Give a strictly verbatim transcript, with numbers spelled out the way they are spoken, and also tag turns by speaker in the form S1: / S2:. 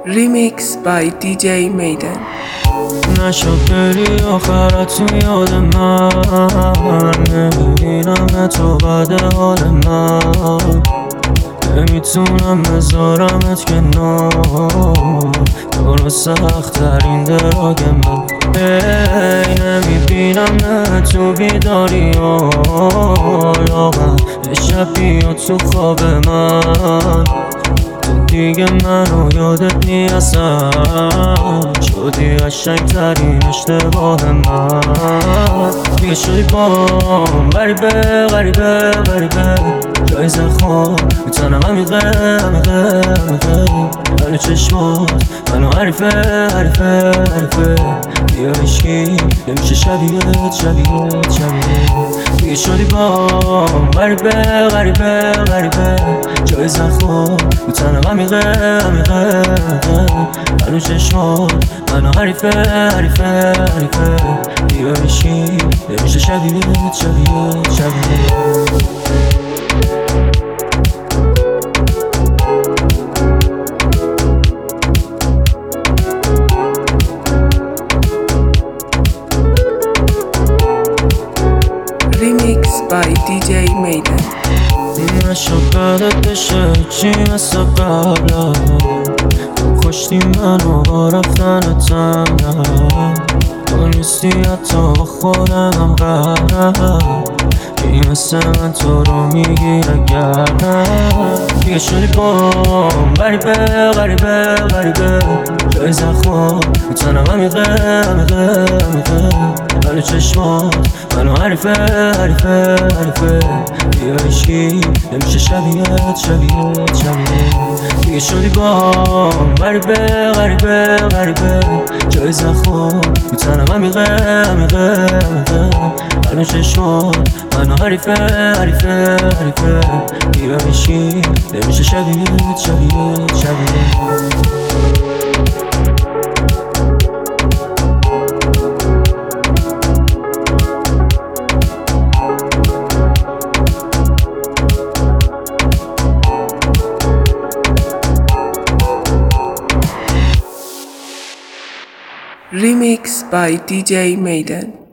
S1: Remix by دی جی میدن.
S2: نشد بری آخرت تو یاد من، نمیبینم تو بعد حال من، نمیتونم بذارمت کنار، تو سخت ترین دراگ من. ای نمیبینم نه تو بیداری ها، من شب بیا تو خواب من، دیگه منو یادت نیستم، شدی قشنگ ترین اشتباه من. دیگه شدی بام غریبه غریبه غریبه، جای زخم میتونم عمیقه عمیقه عمیقه، منو چشمات منو حریفه حریفه حریفه، دیگه هیچکی نمیشه شبیهت شبیهت شبیهت. دیگه شدی بام غریبه غریبه غریبه، جای زخم میتونم عمیقه عمیقه عمیقه، منو چشمات منو حریفه حریفه حریفه، دیگه هیچکی نمیشه شبیهت شبیهت شبیهت.
S1: Remix by دی جی میدن.
S2: نشد بدت بشه چی مثل قبلا، کشتی منو با رفتنتم، تو نیستی حتی با خودمم قرارم، کی مثل من تو رو میگیره گردم. دیگه شدی بام غریبه غریبه غریبه، جای زخم میتونم عمیقه عمیقه عمیقه، منو چشمات منو حریفه حریفه حریفه، دیگه هیچکی نمیشه شبیهت شبیهت شبیهت. دیگه شدی بام غریبه غریبه غریبه، جای زخم میتونم عمیقه عمیقه عمیقه، منو چشمات منو حریفه حریفه حریفه، دیگه هیچکی نمیشه شبیهت شبیهت شبیهت.
S1: Remix by دی جی میدن.